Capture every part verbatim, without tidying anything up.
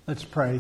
Let's pray.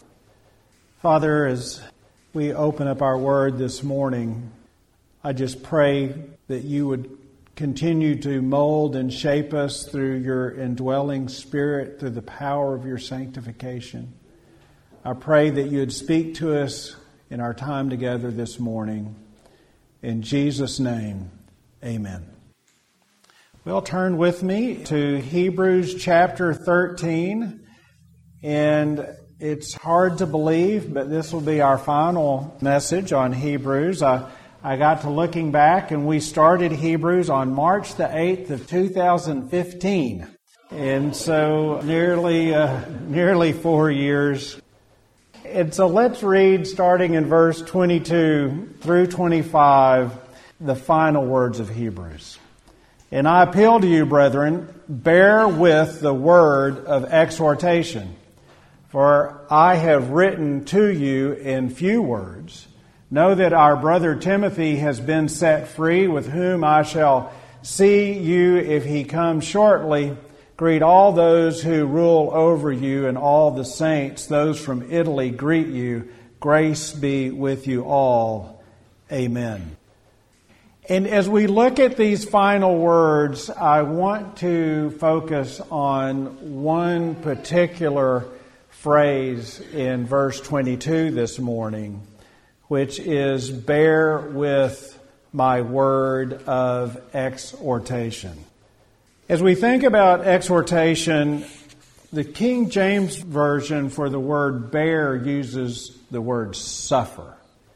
Father, as we open up our word this morning, I just pray that you would continue to mold and shape us through your indwelling Spirit, through the power of your sanctification. I pray that you would speak to us in our time together this morning. In Jesus' name, amen. Well, turn with me to Hebrews chapter thirteen. And it's hard to believe, but this will be our final message on Hebrews. I, I got to looking back, and we started Hebrews on March the eighth of two thousand fifteen. And so nearly, uh, nearly four years. And so let's read, starting in verse twenty-two through twenty-five, the final words of Hebrews. And I appeal to you, brethren, bear with the word of exhortation. For I have written to you in few words. Know that our brother Timothy has been set free, with whom I shall see you if he comes shortly. Greet all those who rule over you and all the saints. Those from Italy greet you. Grace be with you all. Amen. And as we look at these final words, I want to focus on one particular phrase in verse twenty-two this morning, which is, bear with my word of exhortation. As we think about exhortation, the King James Version for the word bear uses the word suffer.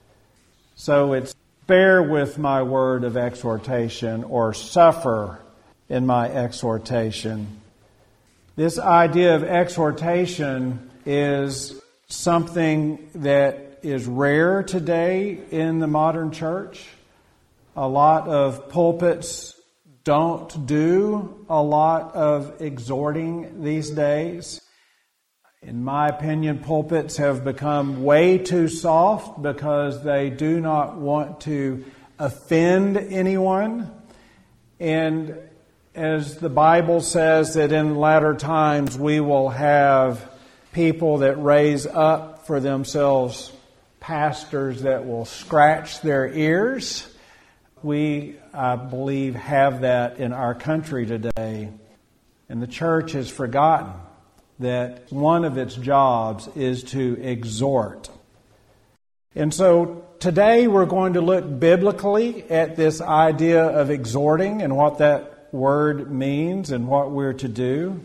So it's bear with my word of exhortation, or suffer in my exhortation. This idea of exhortation is something that is rare today in the modern church. A lot of pulpits don't do a lot of exhorting these days. In my opinion, pulpits have become way too soft because they do not want to offend anyone. And as the Bible says that in latter times we will have people that raise up for themselves pastors that will scratch their ears. We, I believe, have that in our country today. And the church has forgotten that one of its jobs is to exhort. And so today we're going to look biblically at this idea of exhorting and what that word means and what we're to do.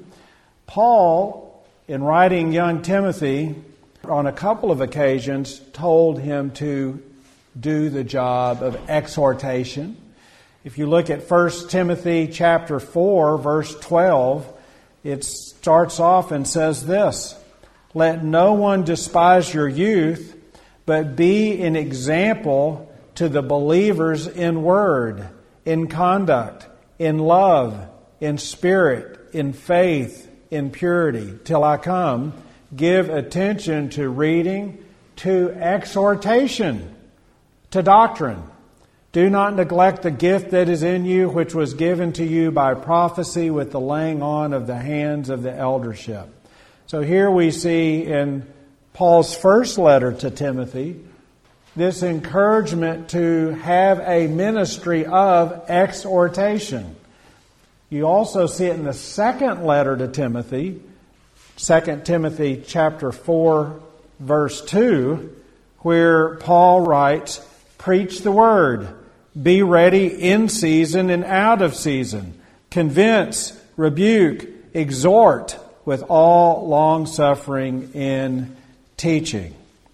Paul, in writing young Timothy, on a couple of occasions told him to do the job of exhortation. If you look at First Timothy chapter four, verse twelve, it starts off and says this, let no one despise your youth, but be an example to the believers in word, in conduct, in love, in spirit, in faith, in purity. Till I come, give attention to reading, to exhortation, to doctrine. Do not neglect the gift that is in you, which was given to you by prophecy with the laying on of the hands of the eldership. So here we see in Paul's first letter to Timothy this encouragement to have a ministry of exhortation. You also see it in the second letter to Timothy, Second Timothy chapter four, verse two, where Paul writes, preach the word, be ready in season and out of season, convince, rebuke, exhort with all long-suffering in teaching.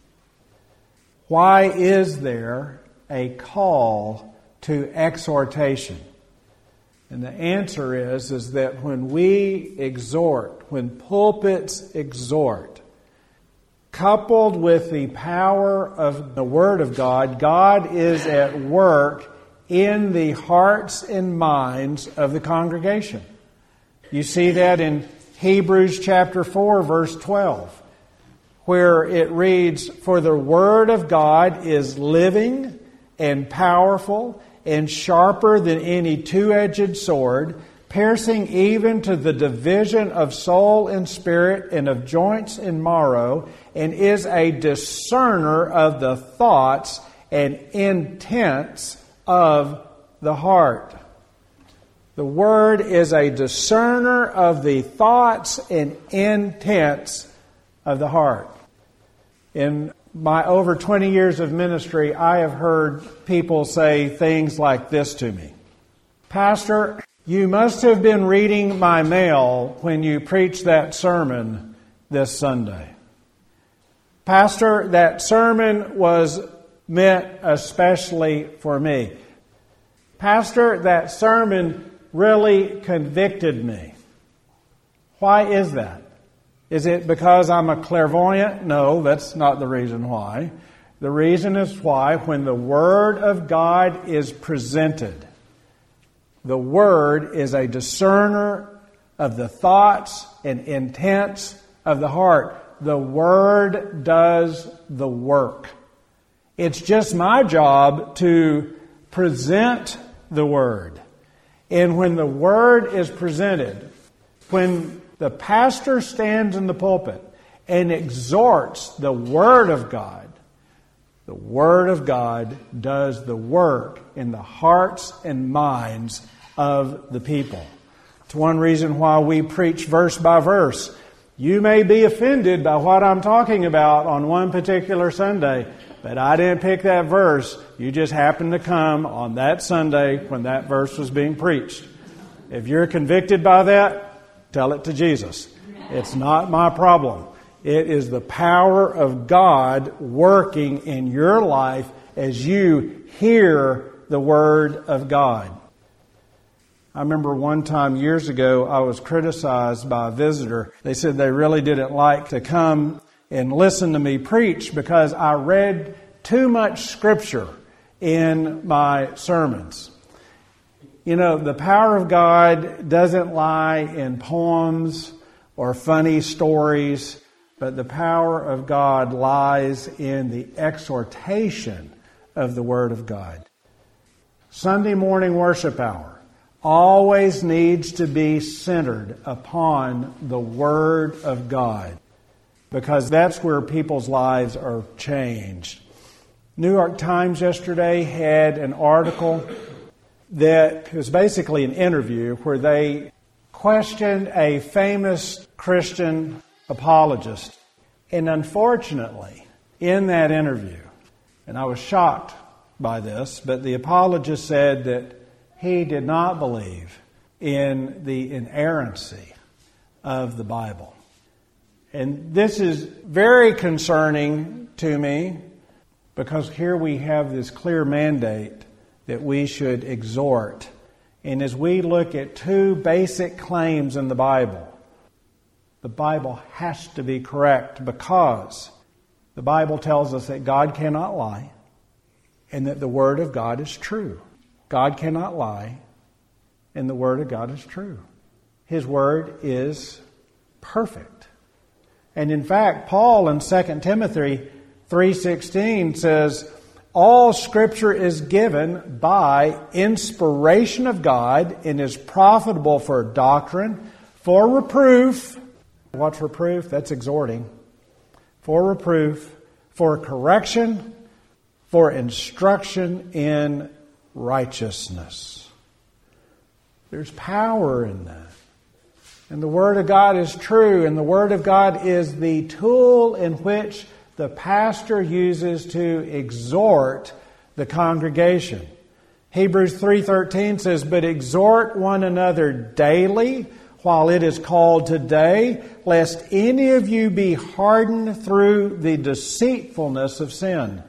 Why is there a call to exhortation? And the answer is, is that when we exhort, when pulpits exhort, coupled with the power of the Word of God, God is at work in the hearts and minds of the congregation. You see that in Hebrews chapter four, verse twelve, where it reads, for the Word of God is living and powerful and sharper than any two-edged sword, piercing even to the division of soul and spirit and of joints and marrow, and is a discerner of the thoughts and intents of the heart. The Word is a discerner of the thoughts and intents of the heart. In my over twenty years of ministry, I have heard people say things like this to me. Pastor, you must have been reading my mail when you preached that sermon this Sunday. Pastor, that sermon was meant especially for me. Pastor, that sermon really convicted me. Why is that? Is it because I'm a clairvoyant? No, that's not the reason why. The reason is why when the Word of God is presented, the Word is a discerner of the thoughts and intents of the heart. The Word does the work. It's just my job to present the Word. And when the Word is presented, when the pastor stands in the pulpit and exhorts the Word of God, the Word of God does the work in the hearts and minds of the people. It's one reason why we preach verse by verse. You may be offended by what I'm talking about on one particular Sunday, but I didn't pick that verse. You just happened to come on that Sunday when that verse was being preached. If you're convicted by that, tell it to Jesus. It's not my problem. It is the power of God working in your life as you hear the Word of God. I remember one time years ago, I was criticized by a visitor. They said they really didn't like to come and listen to me preach because I read too much Scripture in my sermons. You know, the power of God doesn't lie in poems or funny stories, but the power of God lies in the exhortation of the Word of God. Sunday morning worship hour always needs to be centered upon the Word of God, because that's where people's lives are changed. New York Times yesterday had an article that was basically an interview where they questioned a famous Christian apologist. And unfortunately, in that interview, and I was shocked by this, but the apologist said that he did not believe in the inerrancy of the Bible. And this is very concerning to me because here we have this clear mandate that we should exhort. And as we look at two basic claims in the Bible, the Bible has to be correct because the Bible tells us that God cannot lie and that the Word of God is true. God cannot lie and the Word of God is true. His Word is perfect. And in fact, Paul in Second Timothy three sixteen says, all Scripture is given by inspiration of God and is profitable for doctrine, for reproof. What's reproof? That's exhorting. For reproof, for correction, for instruction in righteousness. There's power in that. And the Word of God is true, and the Word of God is the tool in which the pastor uses to exhort the congregation. Hebrews three thirteen says, but exhort one another daily while it is called today, lest any of you be hardened through the deceitfulness of sin.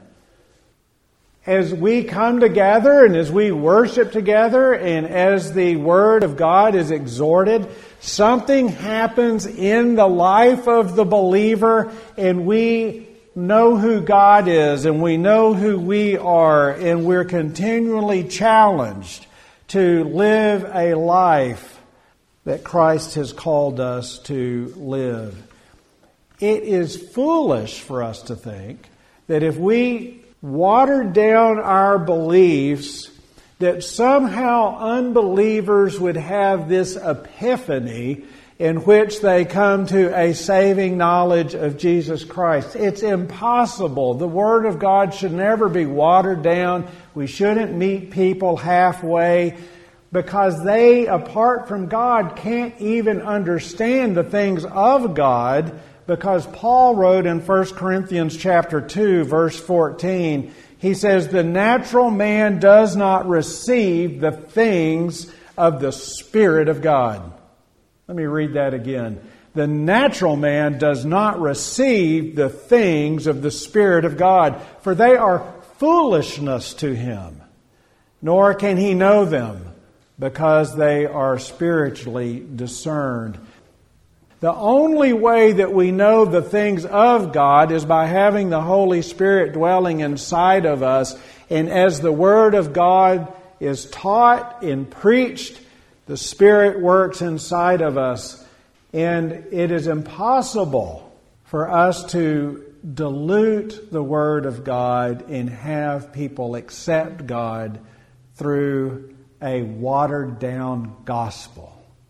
As we come together and as we worship together and as the Word of God is exhorted, something happens in the life of the believer and we know who God is and we know who we are, and we're continually challenged to live a life that Christ has called us to live. It is foolish for us to think that if we water down our beliefs that somehow unbelievers would have this epiphany in which they come to a saving knowledge of Jesus Christ. It's impossible. The Word of God should never be watered down. We shouldn't meet people halfway, because they, apart from God, can't even understand the things of God, because Paul wrote in First Corinthians chapter two, verse fourteen, he says, "The natural man does not receive the things of the Spirit of God." Let me read that again. The natural man does not receive the things of the Spirit of God, for they are foolishness to him, nor can he know them, because they are spiritually discerned. The only way that we know the things of God is by having the Holy Spirit dwelling inside of us. And as the Word of God is taught and preached, the Spirit works inside of us. And it is impossible for us to dilute the Word of God and have people accept God through a watered-down gospel.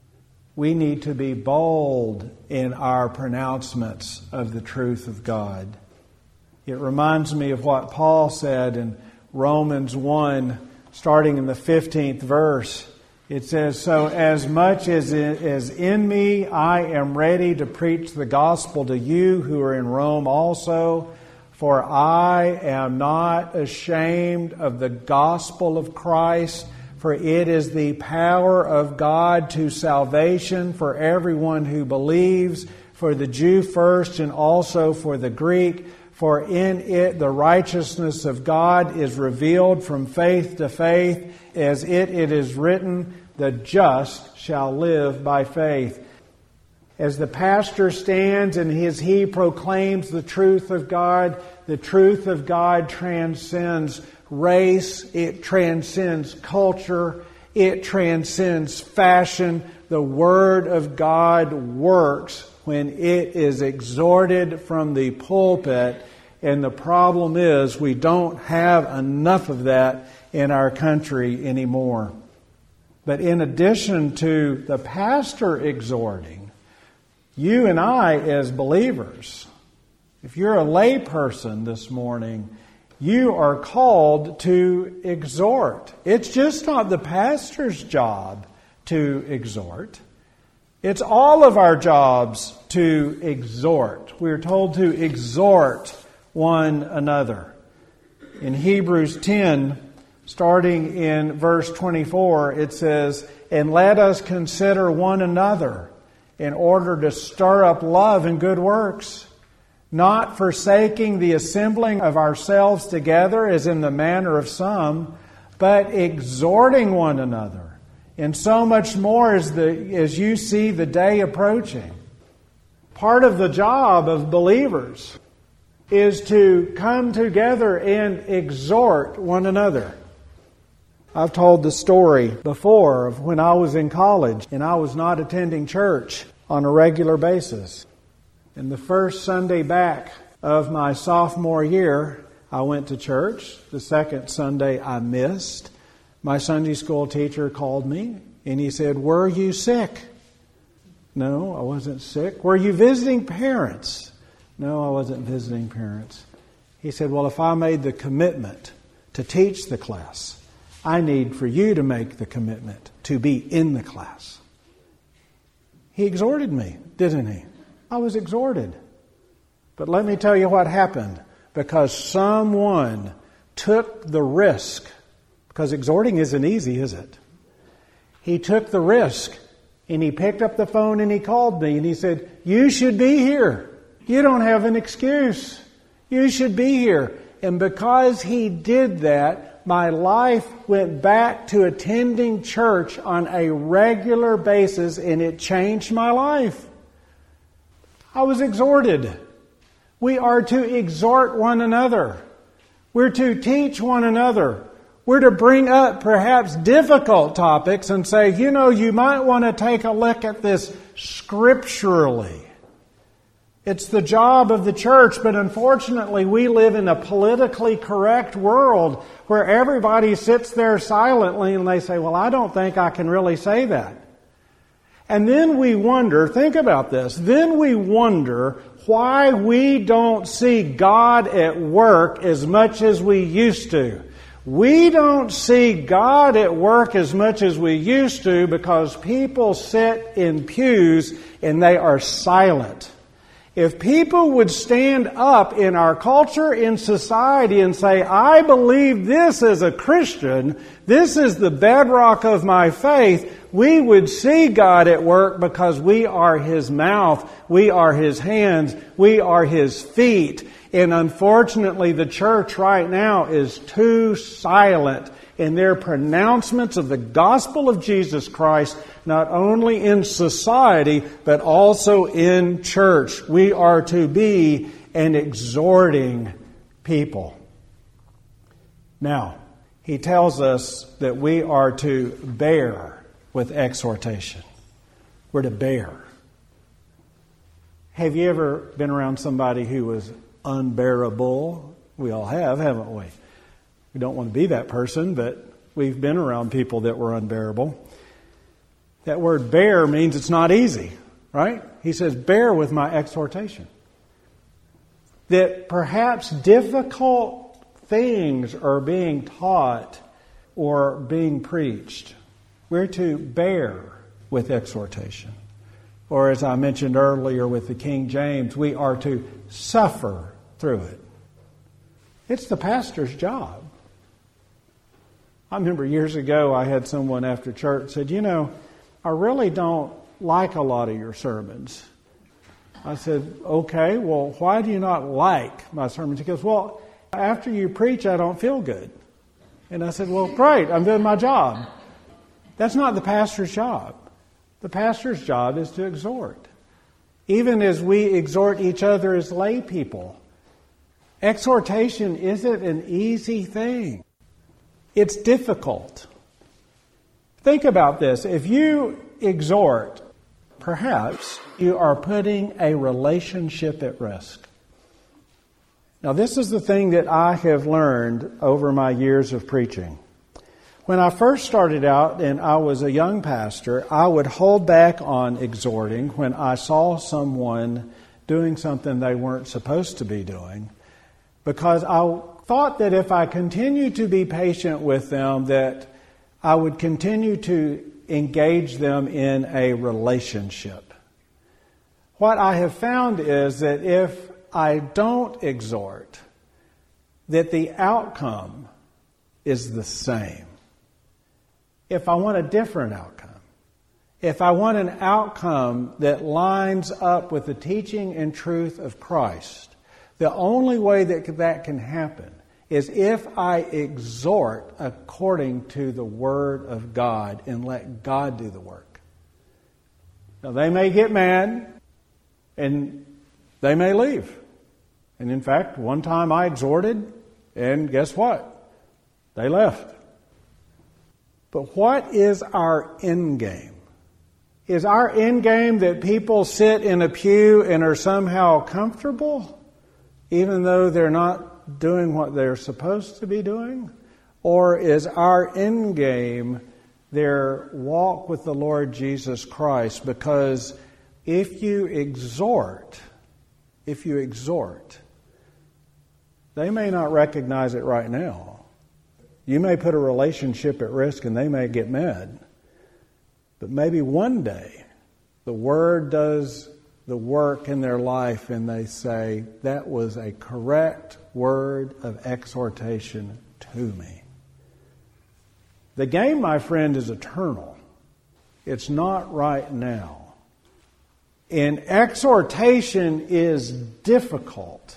We need to be bold in our pronouncements of the truth of God. It reminds me of what Paul said in Romans one, starting in the fifteenth verse. It says, "So as much as is in me, I am ready to preach the gospel to you who are in Rome also. For I am not ashamed of the gospel of Christ, for it is the power of God to salvation for everyone who believes, for the Jew first and also for the Greek. For in it the righteousness of God is revealed from faith to faith, as it, it is written, the just shall live by faith." As the pastor stands and as he proclaims the truth of God, the truth of God transcends race, it transcends culture, it transcends fashion. The Word of God works when it is exhorted from the pulpit, and the problem is we don't have enough of that in our country anymore. But in addition to the pastor exhorting, you and I as believers, if you're a lay person this morning, you are called to exhort. It's just not the pastor's job to exhort. It's all of our jobs to exhort. We're told to exhort one another. In Hebrews ten, starting in verse twenty-four, it says, "And let us consider one another in order to stir up love and good works, not forsaking the assembling of ourselves together as in the manner of some, but exhorting one another, and so much more as the as you see the day approaching." Part of the job of believers is to come together and exhort one another. I've told the story before of when I was in college and I was not attending church on a regular basis. And the first Sunday back of my sophomore year, I went to church. The second Sunday I missed. My Sunday school teacher called me and he said, "Were you sick?" No, I wasn't sick. "Were you visiting parents?" No, I wasn't visiting parents. He said, "Well, if I made the commitment to teach the class, I need for you to make the commitment to be in the class." He exhorted me, didn't he? I was exhorted. But let me tell you what happened. Because someone took the risk, because exhorting isn't easy, is it? He took the risk and he picked up the phone and he called me and he said, "You should be here. You don't have an excuse. You should be here." And because he did that, my life went back to attending church on a regular basis, and it changed my life. I was exhorted. We are to exhort one another. We're to teach one another. We're to bring up perhaps difficult topics and say, you know, you might want to take a look at this scripturally. It's the job of the church, but unfortunately we live in a politically correct world where everybody sits there silently and they say, well, I don't think I can really say that. And then we wonder, think about this, then we wonder why we don't see God at work as much as we used to. We don't see God at work as much as we used to because people sit in pews and they are silent. If people would stand up in our culture, in society, and say, I believe this as a Christian, this is the bedrock of my faith, we would see God at work because we are His mouth, we are His hands, we are His feet. And unfortunately, the church right now is too silent in their pronouncements of the gospel of Jesus Christ, not only in society, but also in church. We are to be an exhorting people. Now, he tells us that we are to bear with exhortation. We're to bear. Have you ever been around somebody who was unbearable? We all have, haven't we? We don't want to be that person, but we've been around people that were unbearable. That word bear means it's not easy, right? He says, bear with my exhortation. That perhaps difficult things are being taught or being preached. We're to bear with exhortation. Or as I mentioned earlier with the King James, we are to suffer through it. It's the pastor's job. I remember years ago I had someone after church said, you know, I really don't like a lot of your sermons. I said, okay, well, why do you not like my sermons? He goes, well, after you preach, I don't feel good. And I said, well, great, I'm doing my job. That's not the pastor's job. The pastor's job is to exhort. Even as we exhort each other as lay people, exhortation isn't an easy thing. It's difficult. Think about this. If you exhort, perhaps you are putting a relationship at risk. Now, this is the thing that I have learned over my years of preaching. When I first started out and I was a young pastor, I would hold back on exhorting when I saw someone doing something they weren't supposed to be doing, because I thought that if I continued to be patient with them, that I would continue to engage them in a relationship. What I have found is that if I don't exhort, that the outcome is the same. If I want a different outcome, if I want an outcome that lines up with the teaching and truth of Christ, the only way that that can happen is if I exhort according to the Word of God and let God do the work. Now, they may get mad and they may leave. And in fact, one time I exhorted and guess what? They left. But what is our end game? Is our end game that people sit in a pew and are somehow comfortable, even though they're not doing what they're supposed to be doing? Or is our end game their walk with the Lord Jesus Christ? Because if you exhort, if you exhort, they may not recognize it right now. You may put a relationship at risk and they may get mad. But maybe one day the Word does the work in their life and they say, that was a correct word of exhortation to me. The game, my friend, is eternal. It's not right now. And exhortation is difficult.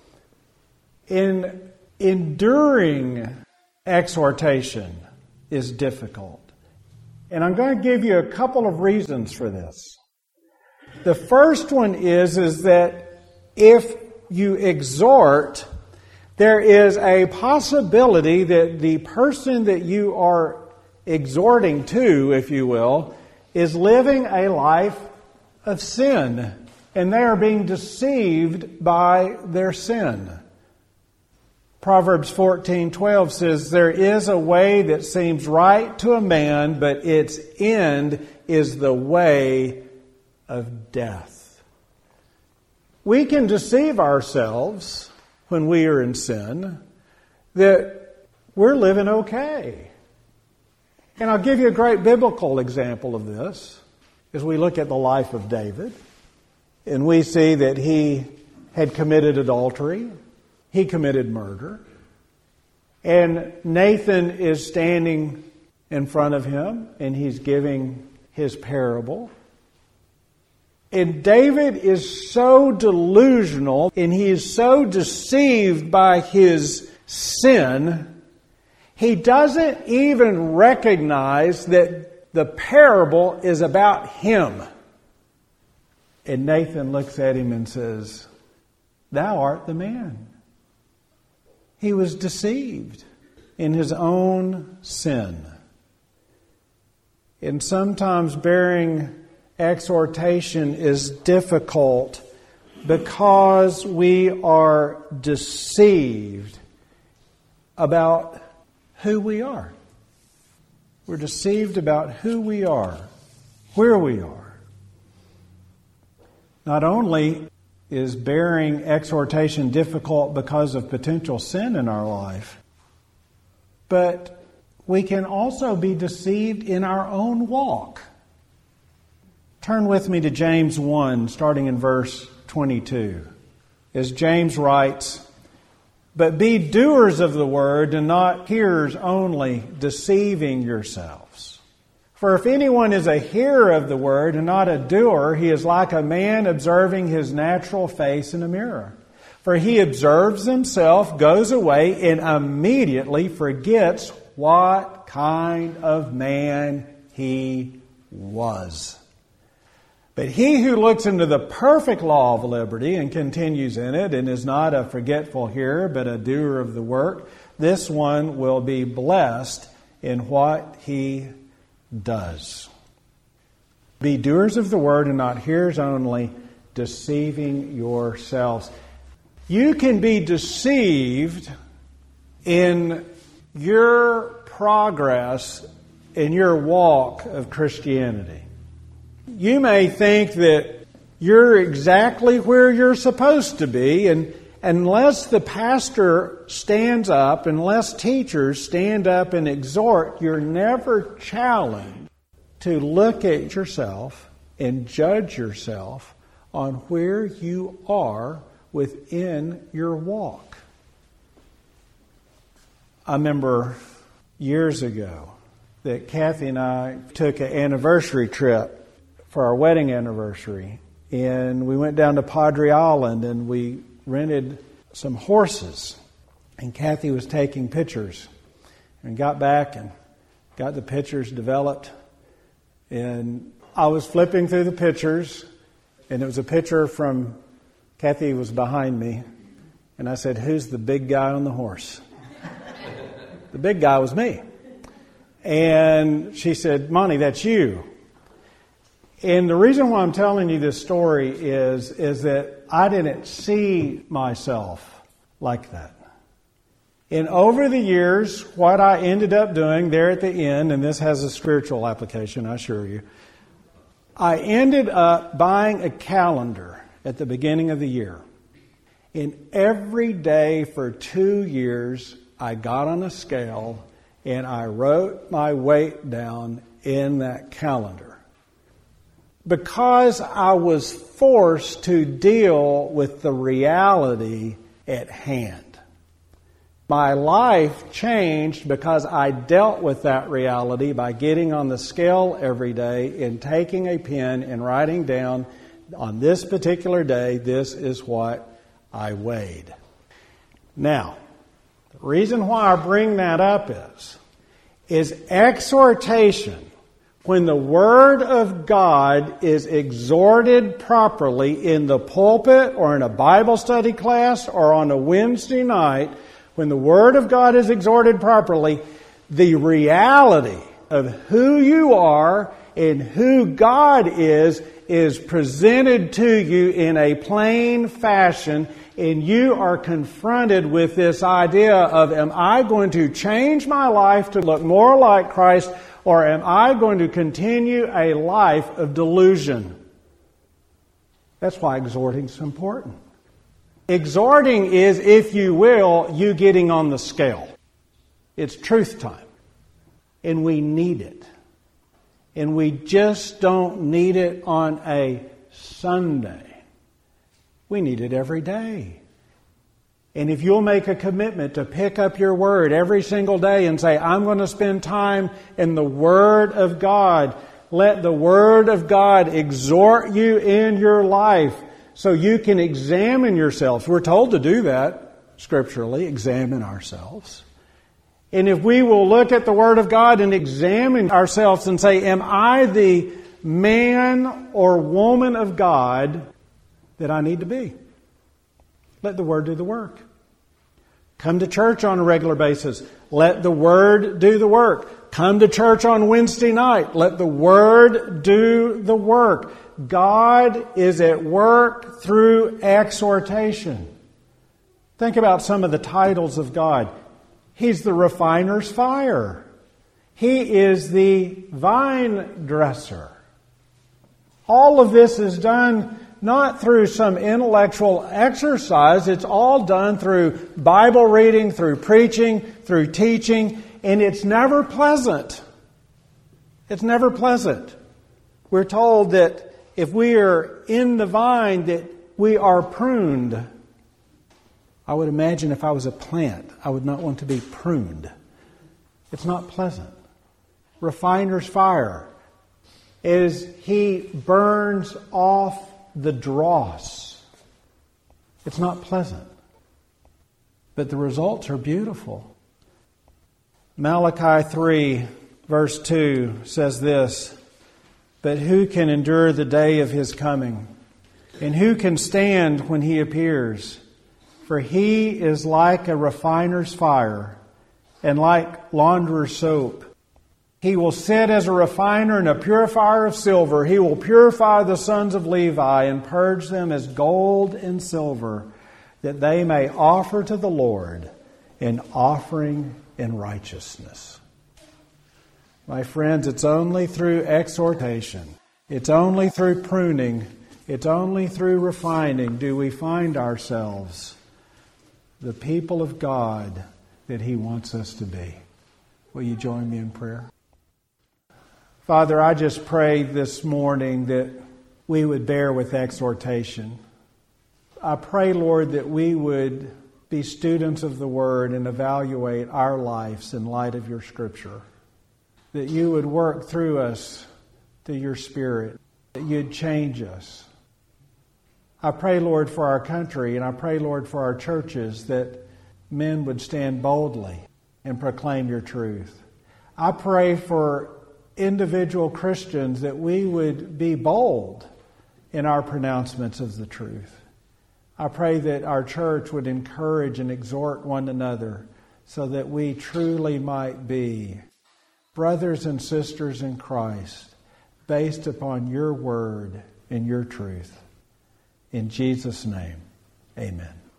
In enduring exhortation is difficult. And I'm going to give you a couple of reasons for this. The first one is, is that if you exhort, there is a possibility that the person that you are exhorting to, if you will, is living a life of sin and they are being deceived by their sin. Proverbs fourteen twelve says, "There is a way that seems right to a man, but its end is the way of death." We can deceive ourselves when we are in sin that we're living okay. And I'll give you a great biblical example of this as we look at the life of David. And we see that he had committed adultery. He committed murder. And Nathan is standing in front of him, and he's giving his parable. And David is so delusional, and he is so deceived by his sin, he doesn't even recognize that the parable is about him. And Nathan looks at him and says, "Thou art the man." He was deceived in his own sin. And sometimes bearing exhortation is difficult because we are deceived about who we are. We're deceived about who we are, where we are. Not only is bearing exhortation difficult because of potential sin in our life, but we can also be deceived in our own walk. Turn with me to James one, starting in verse twenty-two. As James writes, "But be doers of the word and not hearers only, deceiving yourselves. For if anyone is a hearer of the word and not a doer, he is like a man observing his natural face in a mirror. For he observes himself, goes away, and immediately forgets what kind of man he was. But he who looks into the perfect law of liberty and continues in it, and is not a forgetful hearer, but a doer of the work, this one will be blessed in what he does." Be doers of the word and not hearers only, deceiving yourselves. You can be deceived in your progress in your walk of Christianity. You may think that you're exactly where you're supposed to be, and unless the pastor stands up, unless teachers stand up and exhort, you're never challenged to look at yourself and judge yourself on where you are within your walk. I remember years ago that Kathy and I took an anniversary trip for our wedding anniversary, and we went down to Padre Island and we rented some horses, and Kathy was taking pictures and got back and got the pictures developed, and I was flipping through the pictures, and it was a picture from Kathy was behind me, and I said, "Who's the big guy on the horse?" The big guy was me. And she said, "Monty, that's you." And the reason why I'm telling you this story is, is that I didn't see myself like that. And over the years, what I ended up doing there at the end, and this has a spiritual application, I assure you, I ended up buying a calendar at the beginning of the year. And every day for two years, I got on a scale and I wrote my weight down in that calendar. Because I was forced to deal with the reality at hand. My life changed because I dealt with that reality by getting on the scale every day and taking a pen and writing down, on this particular day, this is what I weighed. Now, the reason why I bring that up is, is exhortation. When the Word of God is exhorted properly in the pulpit or in a Bible study class or on a Wednesday night, when the Word of God is exhorted properly, the reality of who you are and who God is is presented to you in a plain fashion, and you are confronted with this idea of, am I going to change my life to look more like Christ, or am I going to continue a life of delusion? That's why exhorting is important. Exhorting is, if you will, you getting on the scale. It's truth time. And we need it. And we just don't need it on a Sunday. We need it every day. And if you'll make a commitment to pick up your Word every single day and say, I'm going to spend time in the Word of God, let the Word of God exhort you in your life so you can examine yourselves. We're told to do that scripturally, examine ourselves. And if we will look at the Word of God and examine ourselves and say, am I the man or woman of God that I need to be? Let the Word do the work. Come to church on a regular basis. Let the Word do the work. Come to church on Wednesday night. Let the Word do the work. God is at work through exhortation. Think about some of the titles of God. He's the refiner's fire. He is the vine dresser. All of this is done not through some intellectual exercise. It's all done through Bible reading, through preaching, through teaching, and it's never pleasant. It's never pleasant. We're told that if we are in the vine, that we are pruned. I would imagine if I was a plant, I would not want to be pruned. It's not pleasant. Refiner's fire is He burns off the dross. It's not pleasant. But the results are beautiful. Malachi three, verse two says this, but who can endure the day of His coming? And who can stand when He appears? For He is like a refiner's fire and like launderer's soap. He will sit as a refiner and a purifier of silver. He will purify the sons of Levi and purge them as gold and silver, that they may offer to the Lord an offering in righteousness. My friends, it's only through exhortation, it's only through pruning, it's only through refining do we find ourselves the people of God that He wants us to be. Will you join me in prayer? Father, I just pray this morning that we would bear with exhortation. I pray, Lord, that we would be students of the Word and evaluate our lives in light of Your Scripture. That You would work through us through Your Spirit. That You'd change us. I pray, Lord, for our country, and I pray, Lord, for our churches, that men would stand boldly and proclaim Your truth. I pray for individual Christians that we would be bold in our pronouncements of the truth. I pray that our church would encourage and exhort one another so that we truly might be brothers and sisters in Christ based upon Your Word and Your truth. In Jesus' name, amen.